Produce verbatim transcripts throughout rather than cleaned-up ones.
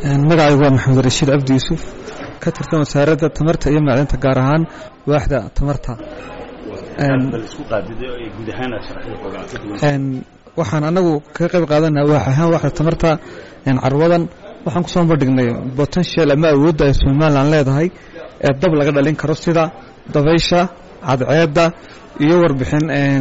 magacaygu waa maxamed rashiid cabdi yuusuf ka tirsan wasaaradda tamarta iyo macdanta gaar ahaan waaxda tamarta waxaan anagu kaga qayb qaadanaa waax ahaan waaxda tamarta carwadan waxaan ku soo bandhignay potential ama awoodda ay Soomaaliland leedahay ee dab laga dhalin karo sida dabaysha cadceedda iyo warbixin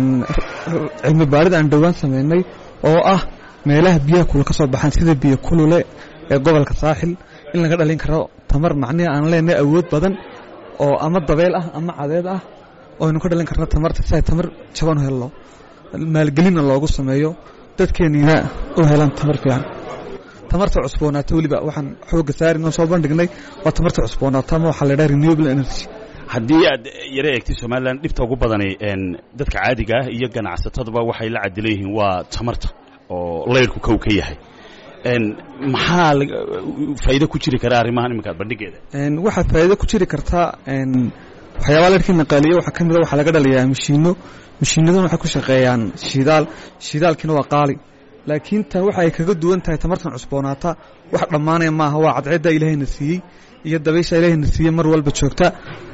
cilmi baarid aan dhawaan sameynay oo ah meelaha biyaha kulul ka soo baxaan sida biyo kulule ee gobolka saaxil in laga dhalin karo tamar macnaheedu aan leenahay awood badan oo ama dabeel ah ama cadeed ah oo inuu ka dhalin karno tamarta si ay tamar jaban helo maalgelin loogu sameeyo dadkeena oo helaan tamar fiican tamarta cusboonaata waliba waxaan xoog saarinoo soo bandhignay waa tamarta cusboonaata ama waxa la yiraahdaa renewable energy haddii aad yara eegtay Soomaaliland dhibta ugu badanay een dadka caadiga ah iyo ganacsatadaba waxay la cadileeyeen waa tamarta oo leerku kow ka yahay een maxaa faa'iido ku jiri kara arrimahan imika bandhigeeda een waxa faa'iido ku jiri karta een waxyaabo leerkii naqaaliyo waxa kamid ah waxa laga dhaliyaa mashiino mashiinadu waxa ku shaqeeyaan shidaal shidaalkina waa qaali laakiin tan waxa ay kaga duwan tahay tamartan cusboonaata wax dhamaanaya maaha waa cadceedda Ilaahayna siiyay iyo dabaysha Ilaahayna siiyay mar walba joogta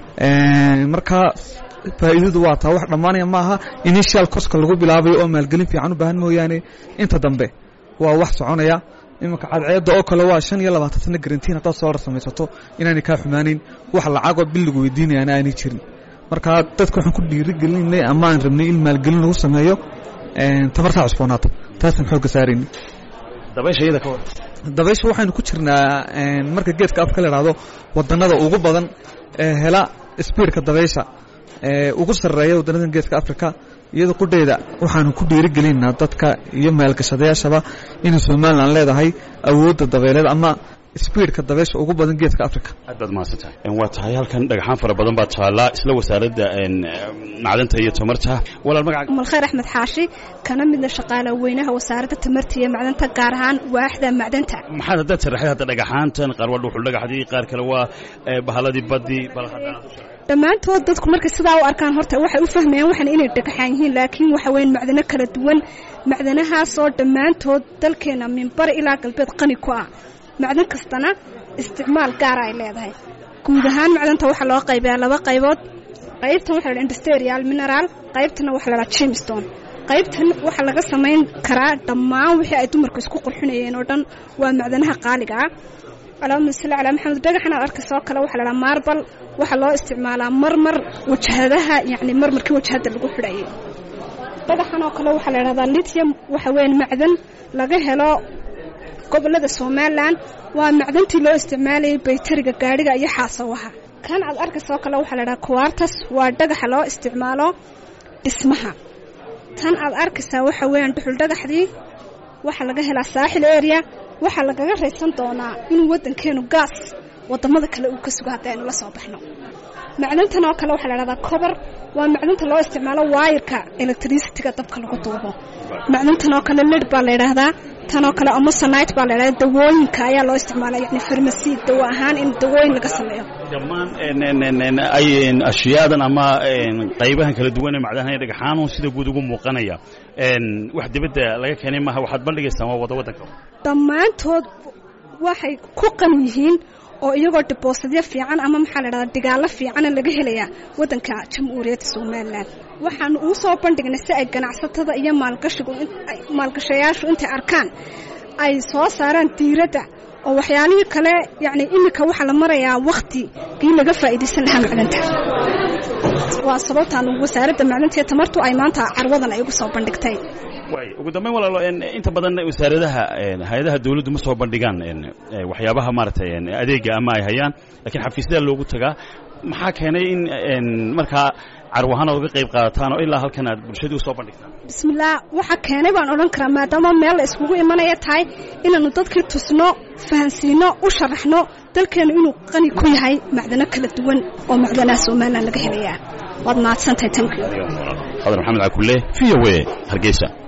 ee marka faa'iidadu waa taa wax dhamaanaya maaha initial cost lagu bilaabay oo maalgelin fiican u baahan mooyaane inta dambe waa wax soconaya imika cadceedda oo kale waa shan iyo labaatan sano guarantee hada soo samaysato inaanay ka xumaanin wax lacag oo bil lagu weydiinayana aanay jirin marka dadku waxaan ku dhiirigelinay ama aan rabnay in maalgelin lagu sameeyo ee tamarta cusboonaata taasan xoog saareen dabaysha iyada ka war dabaysha waxaan ku jirnaa ee marka geedka afka la yiraahdo wadanada ugu badan ee hela speedka dabaysha ee ugu sareeya wadanada geedka Afrika iyada qudheeda waxaan ku dhiirigelinaa dadka iyo maalgashadayaashaba in Soomaaliland leedahay awoodda dabayleed ama speedka dabaysha ugu badan geedka Afrika aad baad maasantahay in waa tahay halkan dhagaxaan fara badan baa taala isla wasaaradda in macdanta iyo tamarta walaal magaca mal khayr Axmed Xaashi kana mid shaqaale weynaha wasaaradda tamarta iyo macdanta gaar ahaan waaxda macdanta maxaad hadda sharaxay hadda dhagaxaantan qaar waa dhuxul dhagaxdii qaar kale waa bahaladii baddi bal hadda dhammaantood dadku markay sidaa u arkaan horta waxay u fahmayaan waxan inay dhagaxaan yihiin laakiin waxa weyn macdano kala duwan macdanahaas oo dhammaantood dalkeena minbar ilaa galbeed qani ku ah macdan kastana isticmaal gaar ah ay leedahay guud ahaan macdanta waxa loo qaybiyaa laba qaybood qaybtan waxa la industrial mineral qaybtana waxa la gemstone qaybtan waxa laga sameyn karaa dhammaan wixii ay dumarku isku qurxinayeen oo dhan waa macdanaha qaaliga ah Allahumma salli ala Muhammad dhagaxana arkasoo kale waxa la marble waxa loo isticmaalaa marmar wajhadaha yaani marmarkii wajhada lagu xidhayo dhagaxana kale waxa la yiraahdaa lithium waxa weyn macdan laga helo gobolada Soomaaliland waa macdantii loo isticmaalay baytariga gaariga iyo xaasawaha kan aad arkasoo kale waxa la yiraahdaa quartz waa dhagaxa loo isticmaalo dhismaha tan aad arkaysaa waxa weyn dhuxul dhagaxdii waxa laga helaa saaxil area waxa laga raysan doonaa in wadankeenu gas wadamada kale uu ka sugo hadaan la soo baxno macdantan oo kale waxa la yiraahdaa copper waa macdanta loo isticmaalo wire-ka electricity-ga dabka lagu duubo macdantan oo kale lead baa la yiraahdaa tan oo kale amosonite baa la yiraahdaa dawooyinka ayaa loo isticmaalaa yani pharmacy dawo ahaan in dawooyin laga sameeyo dhammaan en ay ashiyaadan ama qaybahan kala duwan ee macdanaha dhagaxaan sida guud ugu muuqanaya en wax dibadda laga keenay ma waxaad bandhigaysaa waa wada wadanka dhammaantood waxay ku qan yihiin oo iyagoo deposityo fiican ama maxaa la yiraahdaa digaalo fiican laga helaya wadanka Jamhuuriyadda Soomaaliland waxaan u soo bandhignay si ay ganacsatada iyo maalgashigu maalgashayaashu inta arkaan ay soo saaraan diirada oo waxyaalihii kale yaani imika waxa la marayaa waqti kii laga faa'iideysan lahaa macdanta waa sababtaan wasaaradda macdanta iyo tamartu ay maanta carwadan ay ugu soo bandhigtay way ugu dambeyn walaalo inta badan wasaaradaha hay'adaha dawladdu ma soo bandhigaan waxyaabaha maartay adeega ama ay hayaan laakiin xafiisyada loogu tagaa maxaa keenay in marka carwahan uga qayb qaadataan oo ilaa halkan aad bulshadu soo bandhigtaan bismillaah waxa keenay baan oran karaa maadaama meel la iskugu imanaya tahay inaanu dadkii tusno fahansiino u sharaxno dalkeenu inuu qani ku yahay macdano kala duwan oo macdanaha Soomaaliland laga helayaa waad mahadsantahay tankiyo Qadar Maxamed Akulle V O A Hargeysa